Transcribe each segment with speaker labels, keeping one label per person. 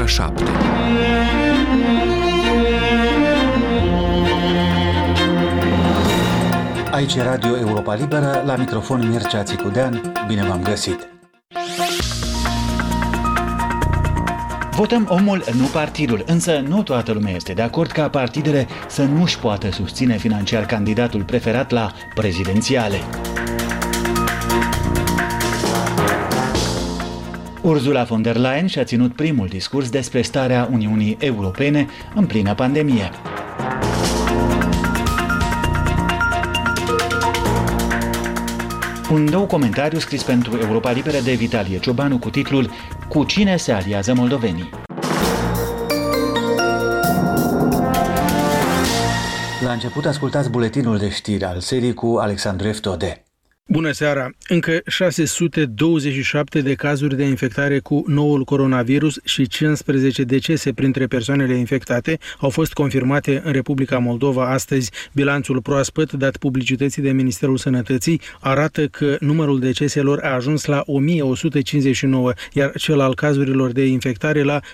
Speaker 1: ora 7.
Speaker 2: Aici e Radio Europa Liberă, la microfon Mircea Țicudean, bine v-am găsit!
Speaker 3: Votăm omul, nu partidul, însă nu toată lumea este de acord ca partidele să nu-și poată susține financiar candidatul preferat la prezidențiale. Ursula von der Leyen și-a ținut primul discurs despre starea Uniunii Europene în plină pandemie. Un nou comentariu scris pentru Europa Liberă de Vitalie Ciobanu cu titlul Cu cine se aliază moldovenii?
Speaker 2: La început ascultați buletinul de știri al serii cu Alexandru Eftode.
Speaker 4: Bună seara! Încă 627 de cazuri de infectare cu noul coronavirus și 15 decese printre persoanele infectate au fost confirmate în Republica Moldova astăzi. Bilanțul proaspăt dat publicității de Ministerul Sănătății arată că numărul deceselor a ajuns la 1159, iar cel al cazurilor de infectare la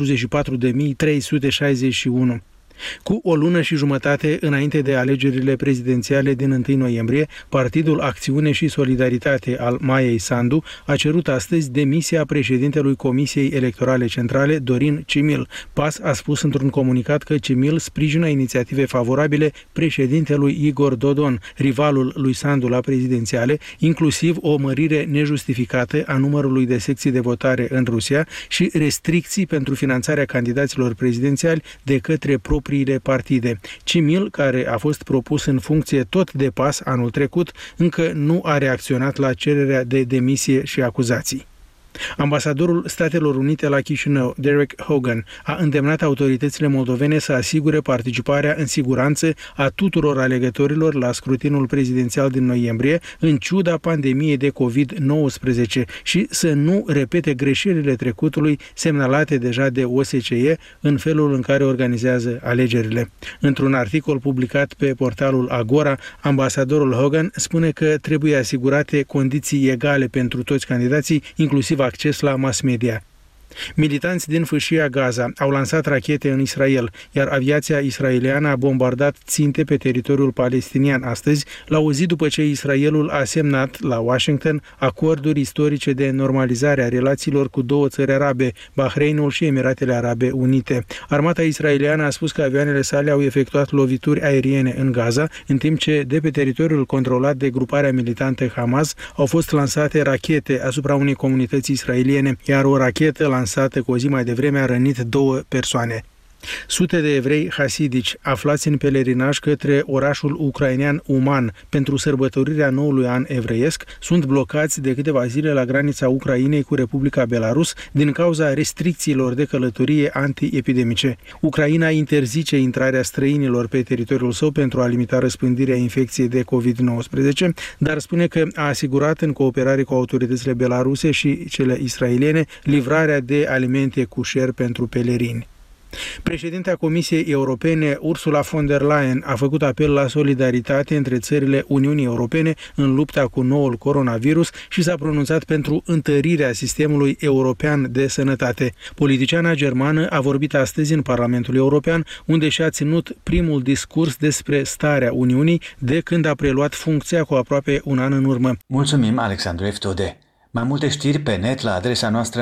Speaker 4: 44.361. Cu o lună și jumătate înainte de alegerile prezidențiale din 1 noiembrie, Partidul Acțiune și Solidaritate al Maiei Sandu a cerut astăzi demisia președintelui Comisiei Electorale Centrale, Dorin Cimil. PAS a spus într-un comunicat că Cimil sprijină inițiative favorabile președintelui Igor Dodon, rivalul lui Sandu la prezidențiale, inclusiv o mărire nejustificată a numărului de secții de votare în Rusia și restricții pentru finanțarea candidaților prezidențiali de către propriile partide. Cimil, care a fost propus în funcție tot de PAS anul trecut, încă nu a reacționat la cererea de demisie și acuzații. Ambasadorul Statelor Unite la Chișinău, Derek Hogan, a îndemnat autoritățile moldovene să asigure participarea în siguranță a tuturor alegătorilor la scrutinul prezidențial din noiembrie, în ciuda pandemiei de COVID-19 și să nu repete greșelile trecutului semnalate deja de OSCE în felul în care organizează alegerile. Într-un articol publicat pe portalul Agora, ambasadorul Hogan spune că trebuie asigurate condiții egale pentru toți candidații, inclusiv acces la mass media. Militanți din fâșia Gaza au lansat rachete în Israel, iar aviația israeliană a bombardat ținte pe teritoriul palestinian astăzi, la o zi după ce Israelul a semnat la Washington acorduri istorice de normalizare a relațiilor cu două țări arabe, Bahreinul și Emiratele Arabe Unite. Armata israeliană a spus că avioanele sale au efectuat lovituri aeriene în Gaza, în timp ce de pe teritoriul controlat de gruparea militantă Hamas au fost lansate rachete asupra unei comunități israeliene, iar o rachetă lansată cu o zi mai devreme a rănit 2 persoane. Sute de evrei hasidici aflați în pelerinaj către orașul ucrainean Uman pentru sărbătorirea noului an evreiesc sunt blocați de câteva zile la granița Ucrainei cu Republica Belarus din cauza restricțiilor de călătorie antiepidemice. Ucraina interzice intrarea străinilor pe teritoriul său pentru a limita răspândirea infecției de COVID-19, dar spune că a asigurat în cooperare cu autoritățile belaruse și cele israeliene livrarea de alimente cușer pentru pelerini. Președinta Comisiei Europene, Ursula von der Leyen, a făcut apel la solidaritate între țările Uniunii Europene în lupta cu noul coronavirus și s-a pronunțat pentru întărirea sistemului european de sănătate. Politiciana germană a vorbit astăzi în Parlamentul European, unde și-a ținut primul discurs despre starea Uniunii de când a preluat funcția cu aproape un an în urmă.
Speaker 2: Mulțumim, Alexandru Eftode. Mai multe știri pe net la adresa noastră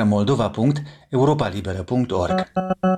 Speaker 2: moldova.europalibera.org.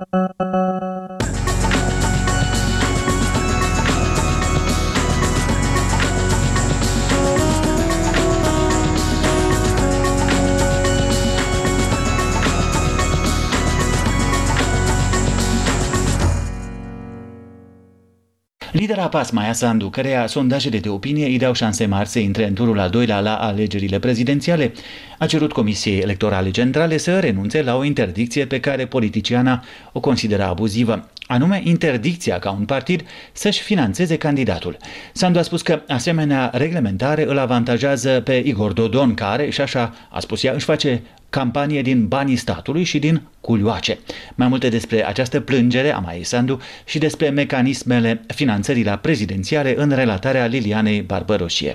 Speaker 3: Lidera PAS, Maia Sandu, căreia sondajele de opinie îi dau șanse mari să intre în turul al doilea la alegerile prezidențiale, a cerut Comisiei Electorale Centrale să renunțe la o interdicție pe care politiciana o consideră abuzivă, anume interdicția ca un partid să-și finanțeze candidatul. Sandu a spus că asemenea reglementare îl avantajează pe Igor Dodon, care, și așa a spus ea, își face campanie din banii statului și din culioace. Mai multe despre această plângere a Maiei Sandu și despre mecanismele finanțării la prezidențiale în relatarea Lilianei Barbăroșie.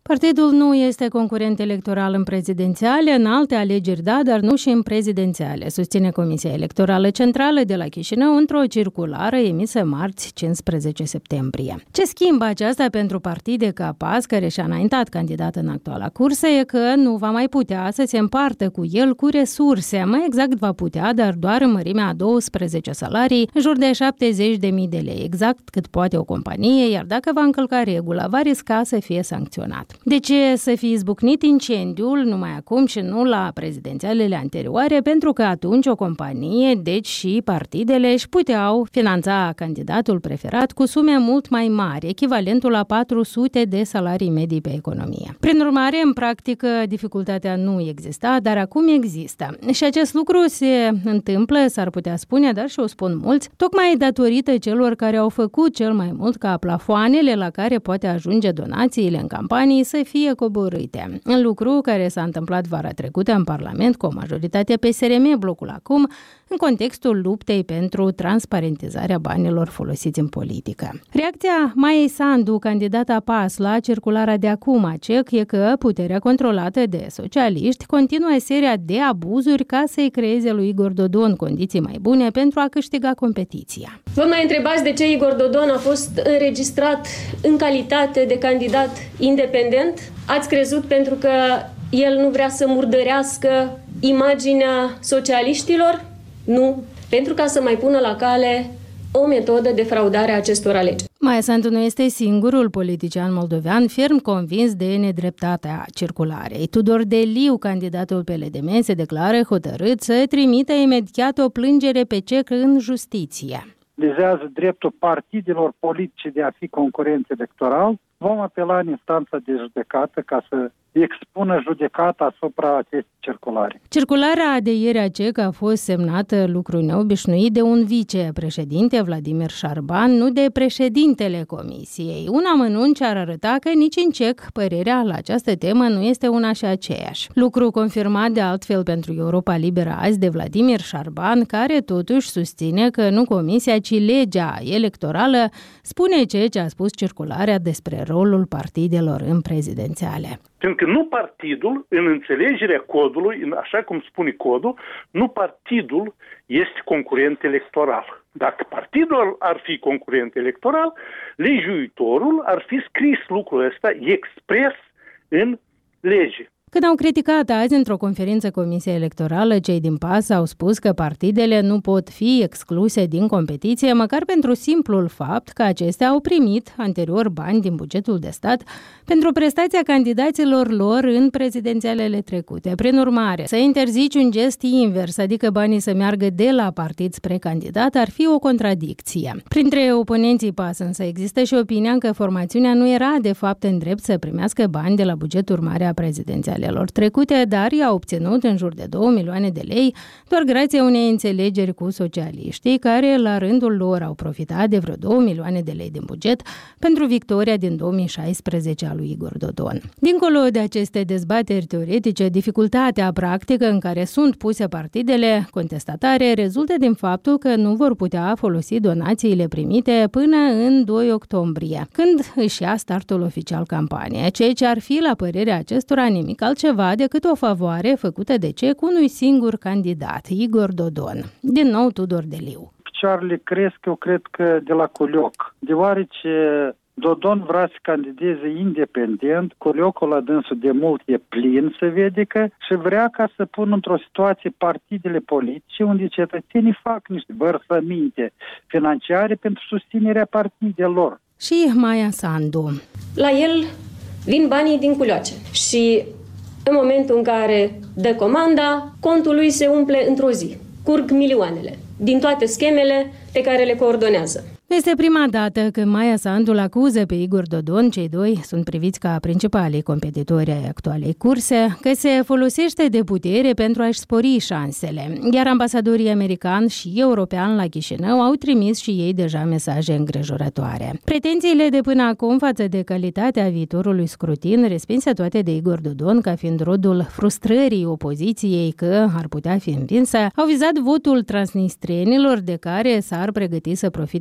Speaker 1: Partidul nu este concurent electoral în prezidențiale, în alte alegeri da, dar nu și în prezidențiale, susține Comisia Electorală Centrală de la Chișinău într-o circulară emisă marți 15 septembrie. Ce schimbă aceasta pentru partide ca PAS, care și-a înaintat candidat în actuala cursă, e că nu va mai putea să se împartă cu el cu resurse. Mai exact va putea, dar doar în mărimea a 12 salarii, în jur de 70.000 de lei, exact cât poate o companie, iar dacă va încălca regula, va risca să fie sancționat. De ce să fi izbucnit incendiul numai acum și nu la prezidențialele anterioare? Pentru că atunci o companie, deci și partidele, își puteau finanța candidatul preferat cu sume mult mai mari, echivalentul la 400 de salarii medii pe economie. Prin urmare, în practică, dificultatea nu exista, dar acum există. Și acest lucru se întâmplă, s-ar putea spune, dar și o spun mulți, tocmai datorită celor care au făcut cel mai mult ca plafoanele la care poate ajunge donațiile în campanii să fie coborâte. Un lucru care s-a întâmplat vara trecută în Parlament cu o majoritate PSRM, blocul acum, în contextul luptei pentru transparentizarea banilor folosiți în politică. Reacția Maiei Sandu, candidata PAS la circulara de acum a CEC, e că puterea controlată de socialiști continuă seria de abuzuri ca să-i creeze lui Igor Dodon condiții mai bune pentru a câștiga competiția.
Speaker 5: Vă mai întrebați de ce Igor Dodon a fost înregistrat în calitate de candidat independent? Ați crezut pentru că el nu vrea să murdărească imaginea socialiștilor? Nu, pentru ca să mai pună la cale o metodă de fraudare a acestor alegeri.
Speaker 1: Maia Sandu nu este singurul politician moldovean ferm convins de nedreptatea circularei. Tudor Deliu, candidatul PLDM, se declară hotărât să trimită imediat o plângere pe CEC în justiție.
Speaker 6: Vizează dreptul partidelor politice de a fi concurenți electoral. Vom apela în instanța de judecată ca să expună judecata asupra acestei circulare.
Speaker 1: Circularea de ieri a CEC a fost semnată, lucru neobișnuit, de un vicepreședinte, Vladimir Șarban, nu de președintele comisiei. Un amănunt ce ar arăta că nici în CEC părerea la această temă nu este una și aceeași. Lucru confirmat de altfel pentru Europa Liberă azi de Vladimir Șarban, care totuși susține că nu comisia, ci legea electorală spune ce a spus circularea despre rolul partidelor în prezidențiale.
Speaker 7: Pentru că nu partidul, în înțelegerea codului, așa cum spune codul, nu partidul este concurent electoral. Dacă partidul ar fi concurent electoral, legiuitorul ar fi scris lucrul ăsta expres în lege.
Speaker 1: Când au criticat azi într-o conferință Comisia Electorală, cei din PAS au spus că partidele nu pot fi excluse din competiție, măcar pentru simplul fapt că acestea au primit anterior bani din bugetul de stat pentru prestația candidaților lor în prezidențialele trecute. Prin urmare, să interzici un gest invers, adică banii să meargă de la partid spre candidat, ar fi o contradicție. Printre oponenții PAS însă există și opinia că formațiunea nu era de fapt în drept să primească bani de la bugetul mare a prezidențialelor trecute, dar i-a obținut în jur de 2 milioane de lei, doar grație unei înțelegeri cu socialiștii, care la rândul lor au profitat de vreo 2 milioane de lei din buget pentru victoria din 2016 a lui Igor Dodon. Dincolo de aceste dezbateri teoretice, dificultatea practică în care sunt puse partidele contestatare rezultă din faptul că nu vor putea folosi donațiile primite până în 2 octombrie, când își ia startul oficial campania, ceea ce ar fi, la părerea acestora, nimic altceva decât o favoare făcută de CEC unui singur candidat, Igor Dodon. Din nou Tudor Deliu.
Speaker 6: Picioarele cresc, eu cred că de la colioc, deoarece Dodon vrea să candideze independent, coliocul la dânsul de mult e plin, se vede că, și vrea ca să pună într-o situație partidele politice unde cetățenii fac niște vărsăminte financiare pentru susținerea partidelor.
Speaker 1: Și Maia Sandu.
Speaker 5: La el vin banii din culioace și în momentul în care dă comanda, contul lui se umple într-o zi. Curg milioanele din toate schemele pe care le coordonează.
Speaker 1: Este prima dată când Maia Sandu îl acuză pe Igor Dodon, cei doi sunt priviți ca principalii competitori ai actualei curse, că se folosește de putere pentru a-și spori șansele, iar ambasadorii american și european la Chișinău au trimis și ei deja mesaje îngrijorătoare. Pretențiile de până acum față de calitatea viitorului scrutin, respinse toate de Igor Dodon ca fiind rodul frustrării opoziției că ar putea fi învinsă, au vizat votul transnistrienilor de care s-ar pregăti să profite candidatul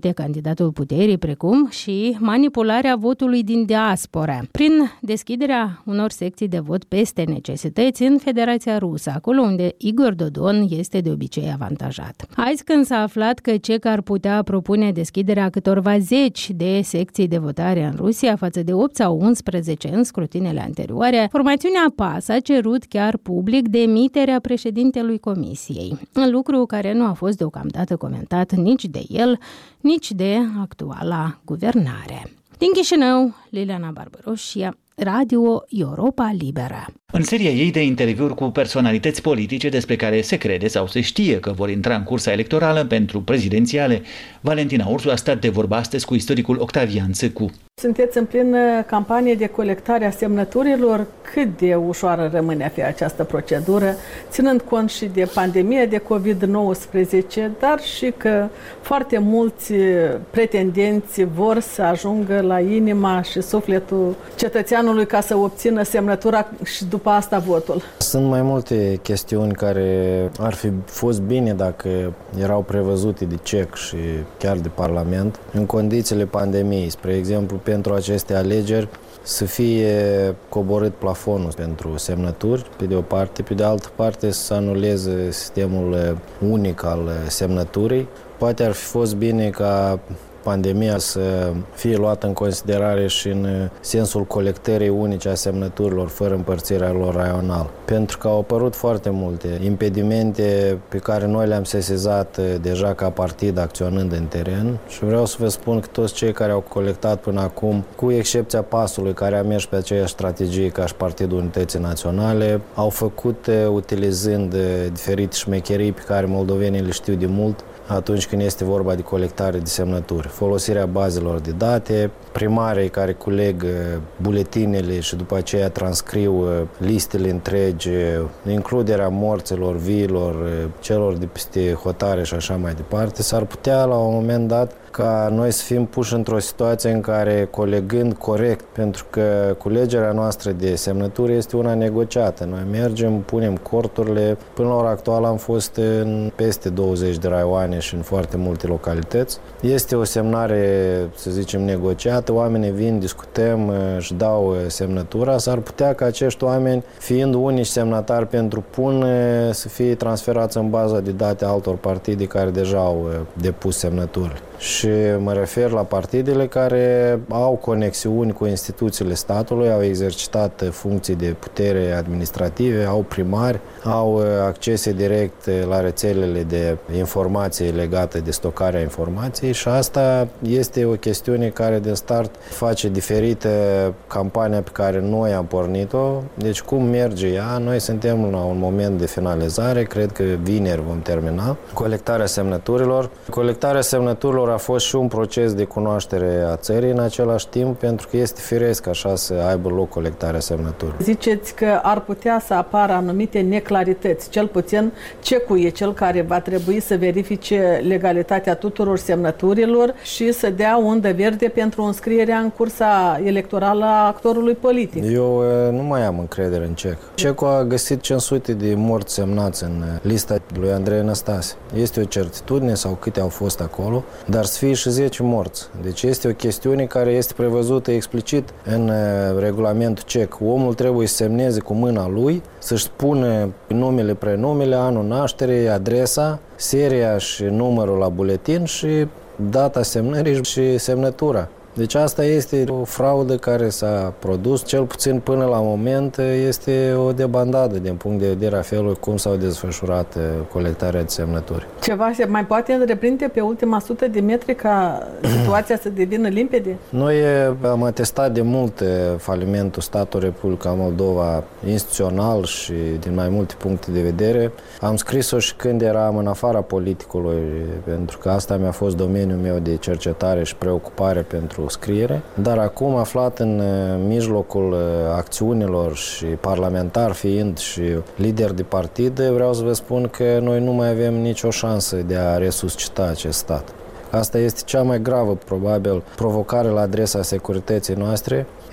Speaker 1: candidatul puterii, precum și manipularea votului din diaspora, prin deschiderea unor secții de vot peste necesități în Federația Rusă, acolo unde Igor Dodon este de obicei avantajat. Azi, când s-a aflat că CEC ar putea propune deschiderea câtorva zeci de secții de votare în Rusia față de 8 sau 11 în scrutinele anterioare, formațiunea PAS a cerut chiar public demiterea președintelui Comisiei, un lucru care nu a fost deocamdată comentat nici de el, nici de actuala guvernare. Din Chișinău, Liliana Barbaroșia, Radio Europa Liberă.
Speaker 3: În seria ei de interviuri cu personalități politice despre care se crede sau se știe că vor intra în cursa electorală pentru prezidențiale, Valentina Ursu a stat de vorbă astăzi cu istoricul Octavian Țăcu.
Speaker 8: Sunteți în plină campanie de colectare a semnăturilor. Cât de ușoară rămâne a fi această procedură, ținând cont și de pandemia de COVID-19, dar și că foarte mulți pretendenți vor să ajungă la inima și sufletul cetățeanului ca să obțină semnătura și după asta votul?
Speaker 9: Sunt mai multe chestiuni care ar fi fost bine dacă erau prevăzute de CEC și chiar de Parlament în condițiile pandemiei. Spre exemplu, pentru aceste alegeri să fie coborât plafonul pentru semnături, pe de o parte, pe de altă parte să anuleze sistemul unic al semnăturii. Poate ar fi fost bine ca pandemia să fie luată în considerare și în sensul colectării unice a semnăturilor, fără împărțirea lor raional. Pentru că au apărut foarte multe impedimente pe care noi le-am sesizat deja ca partid acționând în teren și vreau să vă spun că toți cei care au colectat până acum, cu excepția PAS-ului, care a mers pe aceeași strategie ca și Partidul Unității Naționale, au făcut utilizând diferite șmecherii pe care moldovenii le știu de mult atunci când este vorba de colectare de semnături. Folosirea bazelor de date, primarii care culeg buletinele și după aceea transcriu listele întregi, includerea morților, viilor, celor de peste hotare și așa mai departe, s-ar putea la un moment dat ca noi să fim puși într-o situație în care, colegând corect, pentru că culegerea noastră de semnături este una negociată. Noi mergem, punem corturile. Până la ora actuală am fost în peste 20 de raioane și în foarte multe localități. Este o semnare, să zicem, negociată. Oamenii vin, discutăm, își dau semnătura. S-ar putea ca acești oameni, fiind unici semnatari pentru PUN, să fie transferați în baza de date altor partide care deja au depus semnături. Și mă refer la partidele care au conexiuni cu instituțiile statului, au exercitat funcții de putere administrative, au primari, au accese direct la rețelele de informații legate de stocarea informației și asta este o chestiune care de start face diferită campania pe care noi am pornit-o. Deci cum merge ea? Noi suntem la un moment de finalizare, cred că vineri vom termina colectarea semnăturilor. Colectarea semnăturilor a fost și un proces de cunoaștere a țării în același timp, pentru că este firesc așa să aibă loc colectarea semnăturilor.
Speaker 8: Ziceți că ar putea să apară anumite neclarități, cel puțin CEC-ul e cel care va trebui să verifice legalitatea tuturor semnăturilor și să dea undă verde pentru înscrierea în cursa electorală a actorului politic.
Speaker 9: Eu nu mai am încredere în CEC. CEC-ul a găsit 500 de morți semnați în lista lui Andrei Năstase. Este o certitudine sau câte au fost acolo, dar să fie și 10 morți. Deci este o chestiune care este prevăzută explicit în regulamentul CEC. Omul trebuie să semneze cu mâna lui, să-și spună numele, prenumele, anul nașterii, adresa, seria și numărul la buletin și data semnării și semnătura. Deci asta este o fraudă care s-a produs, cel puțin până la moment este o debandadă din punct de vedere a felului cum s-au desfășurat colectarea de semnături.
Speaker 8: Ceva se mai poate întreprinde pe ultima 100 de metri ca situația să devină limpede?
Speaker 9: Noi am atestat de mult falimentul statului Republica Moldova instituțional și din mai multe puncte de vedere. Am scris-o și când eram în afara politicului, pentru că asta mi-a fost domeniul meu de cercetare și preocupare pentru scriere, dar acum, aflat în mijlocul acțiunilor și parlamentar fiind și lider de partid, vreau să vă spun că noi nu mai avem nicio șansă de a resuscita acest stat. Asta este cea mai gravă, probabil, provocare la adresa securității noastre.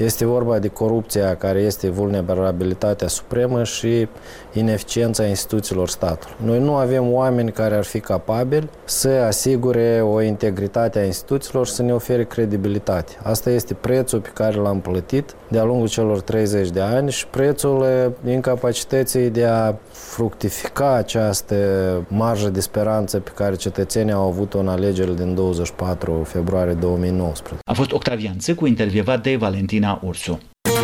Speaker 9: Este vorba de corupția care este vulnerabilitatea supremă și ineficiența instituțiilor statului. Noi nu avem oameni care ar fi capabili să asigure o integritate a instituțiilor și să ne ofere credibilitate. Asta este prețul pe care l-am plătit de-a lungul celor 30 de ani și prețul incapacității de a fructifica această marjă de speranță pe care cetățenii au avut-o în alegerile din 24 februarie 2019.
Speaker 3: A fost Octavian Țâcu, intervievat de Valentina Ursu.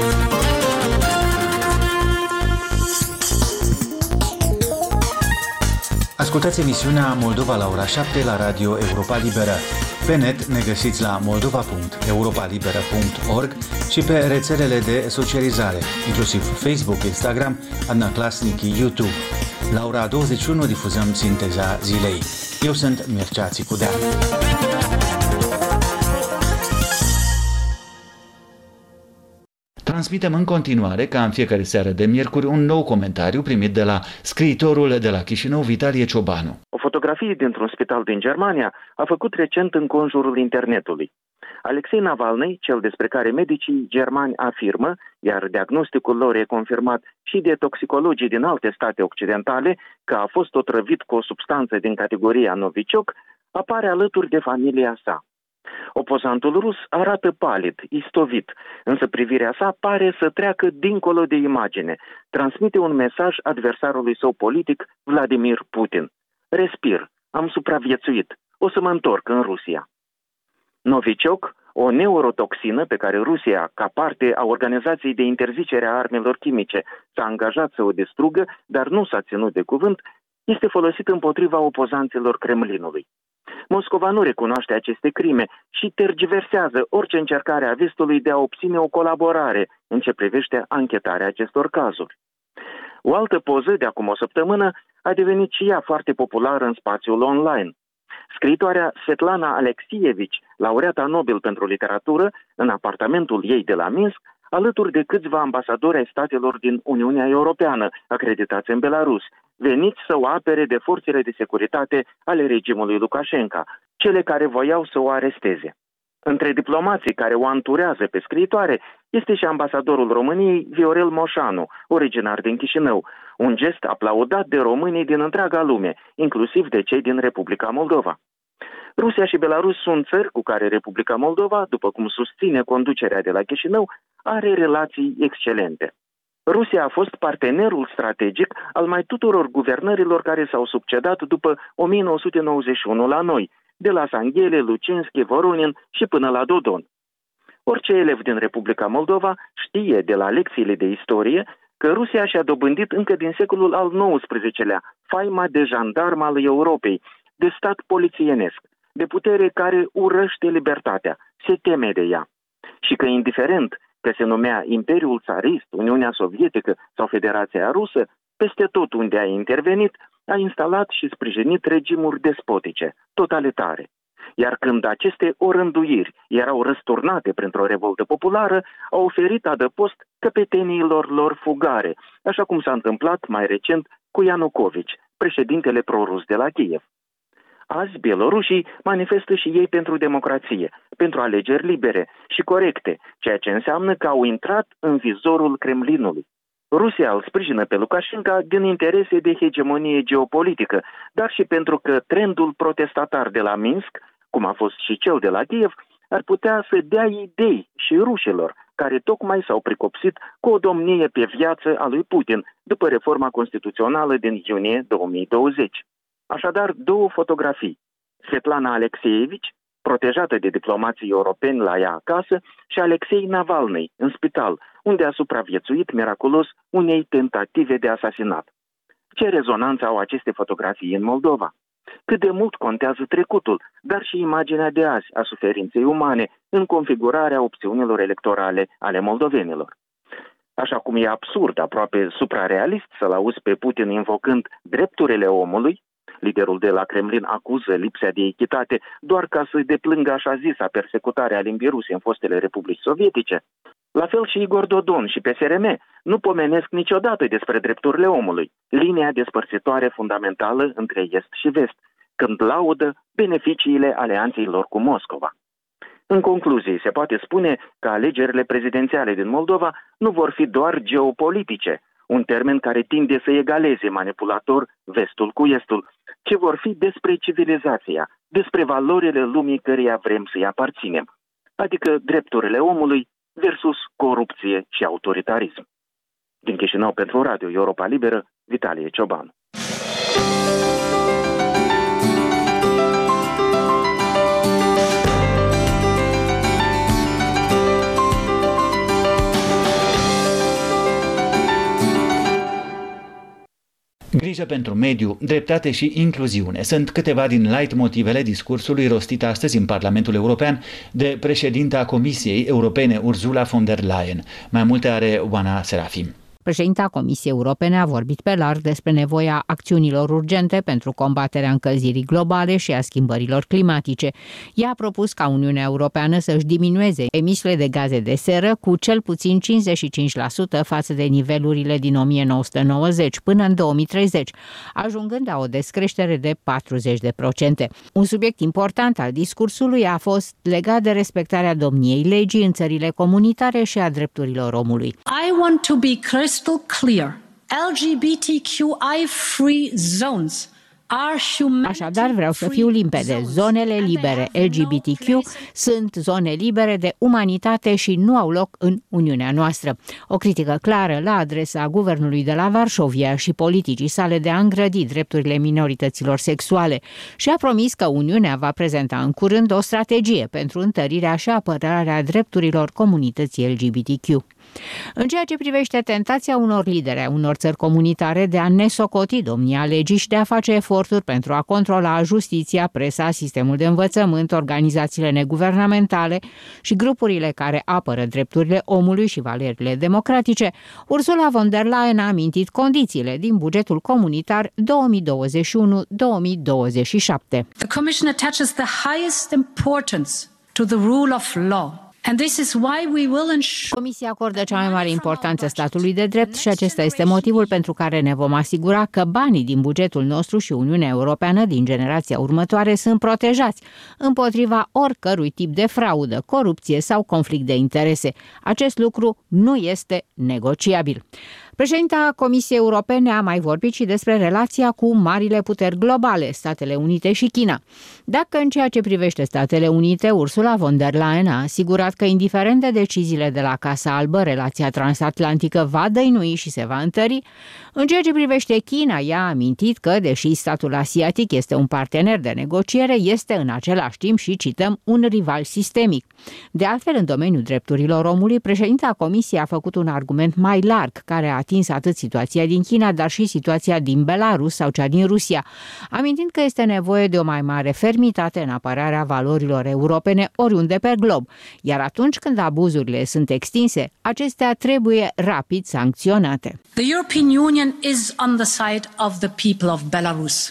Speaker 2: Ascultați emisiunea Moldova la ora 7 la Radio Europa Liberă. Pe net ne găsiți la moldova.europalibera.org și pe rețelele de socializare, inclusiv Facebook, Instagram, Adnaclasnic, YouTube. La ora 21 difuzăm sinteza zilei. Eu sunt Mircea Țicudean.
Speaker 3: Transmitem în continuare, ca în fiecare seară de miercuri, un nou comentariu primit de la scriitorul de la Chișinău, Vitalie Ciobanu.
Speaker 10: O fotografie dintr-un spital din Germania a făcut recent înconjurul internetului. Alexei Navalny, cel despre care medicii germani afirmă, iar diagnosticul lor e confirmat și de toxicologii din alte state occidentale, că a fost otrăvit cu o substanță din categoria Novichok, apare alături de familia sa. Opozantul rus arată palid, istovit, însă privirea sa pare să treacă dincolo de imagine. Transmite un mesaj adversarului său politic, Vladimir Putin. Respir, am supraviețuit, o să mă întorc în Rusia. Novichok, o neurotoxină pe care Rusia, ca parte a Organizației de Interzicere a Armelor Chimice, s-a angajat să o distrugă, dar nu s-a ținut de cuvânt, este folosit împotriva opozanților Kremlinului. Moscova nu recunoaște aceste crime și tergiversează orice încercare a vestului de a obține o colaborare în ce privește anchetarea acestor cazuri. O altă poză de acum o săptămână a devenit și ea foarte populară în spațiul online. Scriitoarea Svetlana Alexievich, laureata Nobel pentru literatură, în apartamentul ei de la Minsk, alături de câțiva ambasadori ai statelor din Uniunea Europeană, acreditați în Belarus, veniți să o apere de forțele de securitate ale regimului Lukashenko, cele care voiau să o aresteze. Între diplomații care o anturează pe scriitoare este și ambasadorul României, Viorel Moșanu, originar din Chișinău, un gest aplaudat de românii din întreaga lume, inclusiv de cei din Republica Moldova. Rusia și Belarus sunt țări cu care Republica Moldova, după cum susține conducerea de la Chișinău, are relații excelente. Rusia a fost partenerul strategic al mai tuturor guvernărilor care s-au succedat după 1991 la noi, de la Sanghele, Lucinski, Voronin și până la Dodon. Orice elev din Republica Moldova știe de la lecțiile de istorie că Rusia și-a dobândit încă din secolul al XIX-lea faima de jandarm al Europei, de stat polițienesc, de putere care urăște libertatea, se teme de ea. Și că indiferent că se numea Imperiul Țarist, Uniunea Sovietică sau Federația Rusă, peste tot unde a intervenit, a instalat și sprijinit regimuri despotice, totalitare. Iar când aceste orânduiri erau răsturnate printr-o revoltă populară, au oferit adăpost căpeteniilor lor fugare, așa cum s-a întâmplat mai recent cu Ianucovici, președintele prorus de la Kiev. Azi, bielorușii manifestă și ei pentru democrație, pentru alegeri libere și corecte, ceea ce înseamnă că au intrat în vizorul Kremlinului. Rusia îl sprijină pe Lukashenko din interese de hegemonie geopolitică, dar și pentru că trendul protestatar de la Minsk, cum a fost și cel de la Kiev, ar putea să dea idei și rușilor, care tocmai s-au pricopsit cu o domnie pe viață a lui Putin, după reforma constituțională din iunie 2020. Așadar, două fotografii. Svetlana Alexievich, protejată de diplomații europeni la ea acasă, și Alexei Navalny, în spital, unde a supraviețuit miraculos unei tentative de asasinat. Ce rezonanță au aceste fotografii în Moldova? Cât de mult contează trecutul, dar și imaginea de azi a suferinței umane în configurarea opțiunilor electorale ale moldovenilor. Așa cum e absurd, aproape suprarealist, să-l auzi pe Putin invocând drepturile omului, liderul de la Kremlin acuză lipsa de echitate doar ca să deplângă așa zisa persecutare a limbii ruse în fostele republici sovietice. La fel și Igor Dodon și PSRM nu pomenesc niciodată despre drepturile omului, linia despărțitoare fundamentală între est și vest, când laudă beneficiile alianței lor cu Moscova. În concluzie, se poate spune că alegerile prezidențiale din Moldova nu vor fi doar geopolitice, un termen care tinde să egaleze manipulator vestul cu estul, ci vor fi despre civilizația, despre valorile lumii căreia vrem să-i aparținem, adică drepturile omului versus corupție și autoritarism. Din Chișinău pentru Radio Europa Liberă, Vitalie Ciobanu.
Speaker 3: Grijă pentru mediu, dreptate și incluziune sunt câteva din leitmotivele discursului rostit astăzi în Parlamentul European de președinta Comisiei Europene Ursula von der Leyen. Mai multe are Oana Serafim.
Speaker 11: Președinta Comisiei Europene a vorbit pe larg despre nevoia acțiunilor urgente pentru combaterea încălzirii globale și a schimbărilor climatice. Ea a propus ca Uniunea Europeană să-și diminueze emisiile de gaze de seră cu cel puțin 55% față de nivelurile din 1990 până în 2030, ajungând la o descreștere de 40%. Un subiect important al discursului a fost legat de respectarea domniei legii în țările comunitare și a drepturilor omului.
Speaker 12: I want to be crystal clear. LGBTQI-free zones are humanity.
Speaker 11: Așadar, vreau să fiu limpede. Zonele libere LGBTQ sunt zone libere de umanitate și nu au loc în Uniunea noastră. O critică clară la adresa guvernului de la Varșovia și politicii sale de a îngrădi drepturile minorităților sexuale și a promis că Uniunea va prezenta în curând o strategie pentru întărirea și apărarea drepturilor comunității LGBTQ. În ceea ce privește tentația unor lideri ai unor țări comunitare de a nesocoti domnia legii și de a face eforturi pentru a controla justiția, presa, sistemul de învățământ, organizațiile neguvernamentale și grupurile care apără drepturile omului și valorile democratice, Ursula von der Leyen a amintit condițiile din bugetul comunitar 2021-2027.
Speaker 12: The Commission attaches the highest importance to the rule of law.
Speaker 11: Comisia acordă cea mai mare importanță statului de drept și acesta este motivul pentru care ne vom asigura că banii din bugetul nostru și Uniunea Europeană din generația următoare sunt protejați împotriva oricărui tip de fraudă, corupție sau conflict de interese. Acest lucru nu este negociabil. Președinta Comisiei Europene a mai vorbit și despre relația cu marile puteri globale, Statele Unite și China. Dacă în ceea ce privește Statele Unite, Ursula von der Leyen a asigurat că, indiferent de deciziile de la Casa Albă, relația transatlantică va dăinui și se va întări, în ceea ce privește China, ea a amintit că, deși statul asiatic este un partener de negociere, este în același timp și, cităm, un rival sistemic. De altfel, în domeniul drepturilor omului, președinta Comisiei a făcut un argument mai larg, care a atins atât situația din China, dar și situația din Belarus sau cea din Rusia, amintind că este nevoie de o mai mare fermitate în apărarea valorilor europene oriunde pe glob, iar atunci când abuzurile sunt extinse, acestea trebuie rapid sancționate.
Speaker 12: The European Union is on the side of the people of Belarus.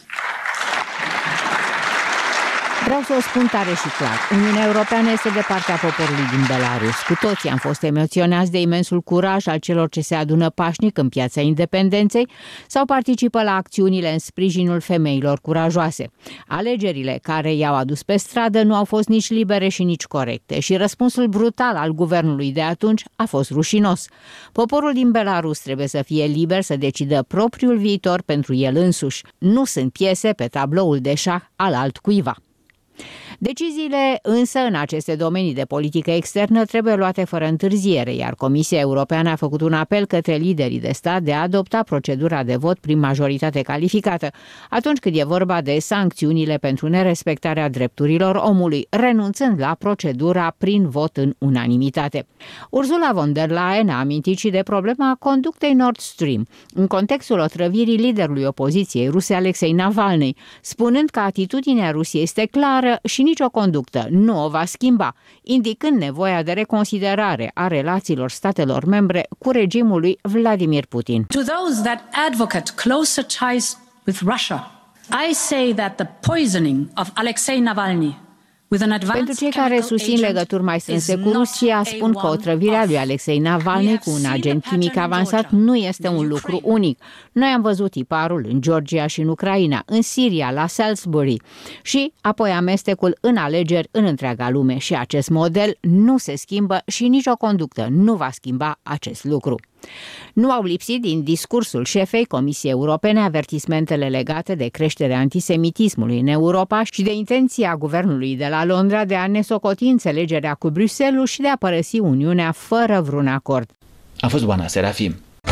Speaker 11: Vreau să o spun tare și clar. Uniunea Europeană este de partea poporului din Belarus. Cu toții am fost emoționați de imensul curaj al celor ce se adună pașnic în Piața Independenței sau participă la acțiunile în sprijinul femeilor curajoase. Alegerile care i-au adus pe stradă nu au fost nici libere și nici corecte și răspunsul brutal al guvernului de atunci a fost rușinos. Poporul din Belarus trebuie să fie liber să decidă propriul viitor pentru el însuși. Nu sunt piese pe tabloul de șah al altcuiva. Deciziile însă în aceste domenii de politică externă trebuie luate fără întârziere, iar Comisia Europeană a făcut un apel către liderii de stat de a adopta procedura de vot prin majoritate calificată atunci când e vorba de sancțiunile pentru nerespectarea drepturilor omului, renunțând la procedura prin vot în unanimitate. Ursula von der Leyen a amintit și de problema conductei Nord Stream, în contextul otrăvirii liderului opoziției ruse Alexei Navalny, spunând că atitudinea Rusiei este clară și nicio conductă nu o va schimba, indicând nevoia de reconsiderare a relațiilor statelor membre cu regimul lui Vladimir Putin.
Speaker 12: To those that advocate closer ties with Russia, I say that the poisoning of Alexei Navalny
Speaker 11: Pentru cei care susțin legături mai strânse cu Rusia, spun că otrăvirea lui Alexei Navalny cu un agent chimic avansat nu este un lucru unic. Noi am văzut tiparul în Georgia și în Ucraina, în Siria, la Salisbury și apoi amestecul în alegeri în întreaga lume și acest model nu se schimbă și nicio conductă nu va schimba acest lucru. Nu au lipsit din discursul șefei Comisiei Europene avertismentele legate de creșterea antisemitismului în Europa și de intenția guvernului de la Londra de a nesocoti înțelegerea cu Bruxelles și de a părăsi Uniunea fără vreun acord.
Speaker 3: A fost Oana Serafim.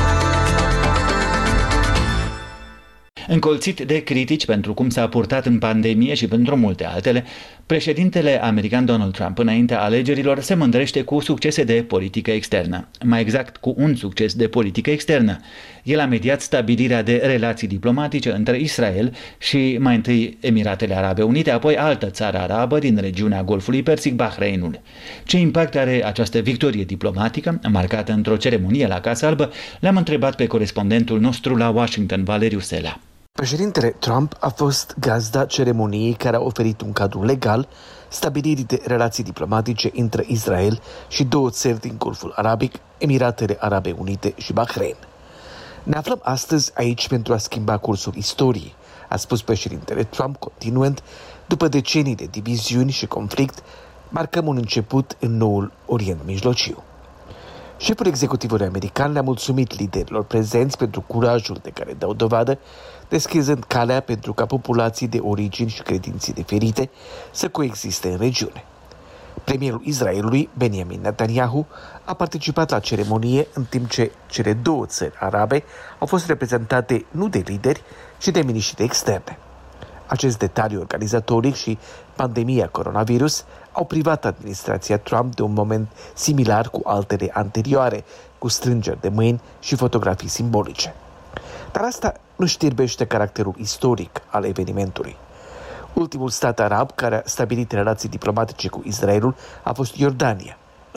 Speaker 3: Încolțit de critici pentru cum s-a purtat în pandemie și pentru multe altele, președintele american Donald Trump înaintea alegerilor se mândrește cu succese de politică externă. Mai exact, cu un succes de politică externă. El a mediat stabilirea de relații diplomatice între Israel și mai întâi Emiratele Arabe Unite, apoi altă țară arabă din regiunea Golfului Persic, Bahreinul. Ce impact are această victorie diplomatică, marcată într-o ceremonie la Casa Albă, le-am întrebat pe corespondentul nostru la Washington, Valeriu Sela.
Speaker 13: Președintele Trump a fost gazda ceremoniei care a oferit un cadru legal stabilirii de relații diplomatice între Israel și două țări din Golful Arabic, Emiratele Arabe Unite și Bahrain. Ne aflăm astăzi aici pentru a schimba cursul istoriei, a spus președintele Trump, continuând, după decenii de diviziuni și conflict, marcăm un început în noul Orient Mijlociu. Șeful executivului american le-a mulțumit liderilor prezenți pentru curajul de care dau dovadă, deschizând calea pentru ca populații de origini și credințe diferite să coexiste în regiune. Premierul Israelului, Benjamin Netanyahu, a participat la ceremonie în timp ce cele două țări arabe au fost reprezentate nu de lideri, ci de miniștri de externe. Acest detaliu organizatoric și pandemia coronavirus au privat administrația Trump de un moment similar cu altele anterioare, cu strângeri de mâini și fotografii simbolice. Dar asta nu știrbește caracterul istoric al evenimentului. Ultimul stat arab care a stabilit relații diplomatice cu Israelul a fost Iordania, în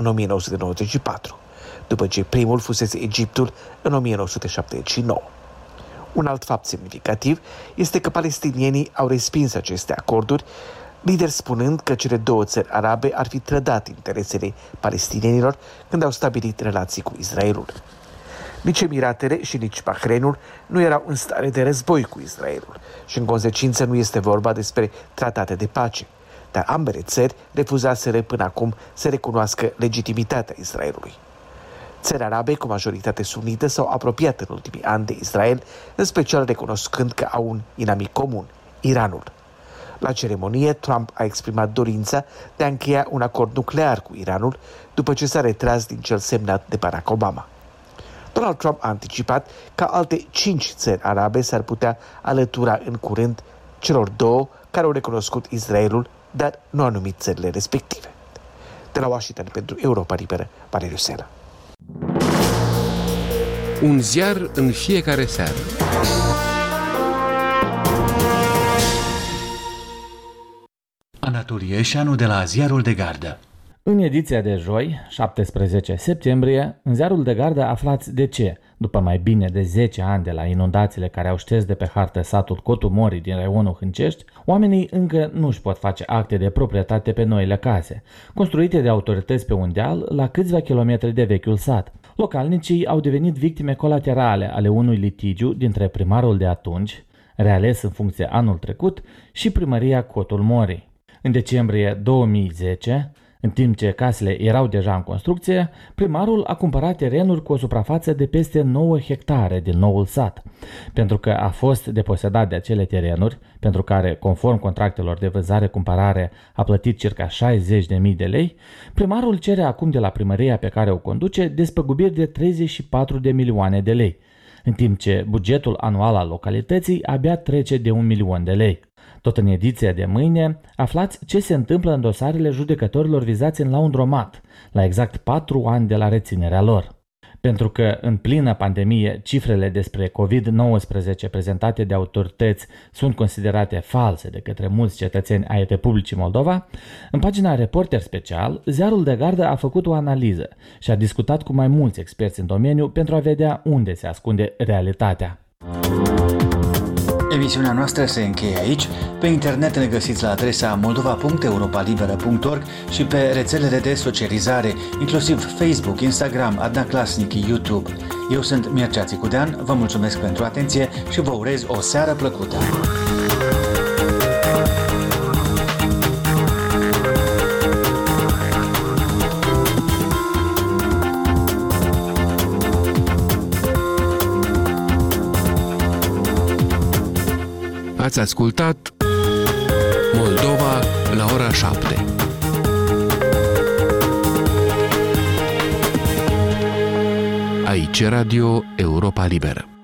Speaker 13: 1994, după ce primul fusese Egiptul în 1979. Un alt fapt semnificativ este că palestinienii au respins aceste acorduri, lideri spunând că cele două țări arabe ar fi trădat interesele palestinienilor când au stabilit relații cu Israelul. Nici Emiratele și nici Bahreinul nu erau în stare de război cu Israelul și în consecință nu este vorba despre tratate de pace, dar ambele țări refuzaseră până acum să recunoască legitimitatea Israelului. Țări arabe cu majoritate sunită s-au apropiat în ultimii ani de Israel, în special recunoscând că au un inamic comun, Iranul. La ceremonie, Trump a exprimat dorința de a încheia un acord nuclear cu Iranul după ce s-a retras din cel semnat de Barack Obama. Donald Trump a anticipat că alte 5 țări arabe s-ar putea alătura în curând celor două care au recunoscut Israelul, dar nu au numit țările respective. De la Washington pentru Europa Liberă, Valeriu Sela.
Speaker 14: Un ziar în fiecare seară.
Speaker 2: Anatol Ieșanu de la Ziarul de Gardă.
Speaker 15: În ediția de joi, 17 septembrie, în Ziarul de Gardă aflați de ce, după mai bine de 10 ani de la inundațiile care au șters de pe hartă satul Cotul Morii din raionul Hâncești, oamenii încă nu își pot face acte de proprietate pe noile case, construite de autorități pe un deal la câțiva kilometri de vechiul sat. Localnicii au devenit victime colaterale ale unui litigiu dintre primarul de atunci, reales în funcție anul trecut, și primăria Cotul Morii. În decembrie 2010, în timp ce casele erau deja în construcție, primarul a cumpărat terenuri cu o suprafață de peste 9 hectare din noul sat. Pentru că a fost deposedat de acele terenuri, pentru care, conform contractelor de vânzare-cumpărare, a plătit circa 60.000 de lei, primarul cere acum de la primăria pe care o conduce despăgubiri de 34 de milioane de lei, în timp ce bugetul anual al localității abia trece de 1 milion de lei. Tot în ediția de mâine, aflați ce se întâmplă în dosarele judecătorilor vizați în laundromat, la exact 4 ani de la reținerea lor. Pentru că, în plină pandemie, cifrele despre COVID-19 prezentate de autorități sunt considerate false de către mulți cetățeni ai Republicii Moldova, în pagina Reporter Special, Ziarul de Gardă a făcut o analiză și a discutat cu mai mulți experți în domeniu pentru a vedea unde se ascunde realitatea.
Speaker 2: Emisiunea noastră se încheie aici. Pe internet ne găsiți la adresa moldova.europalibera.org și pe rețelele de socializare, inclusiv Facebook, Instagram, Adna Clasnic, YouTube. Eu sunt Mircea Țicudean, vă mulțumesc pentru atenție și vă urez o seară plăcută.
Speaker 14: Ați ascultat Moldova la ora 7. Aici Radio Europa Liberă.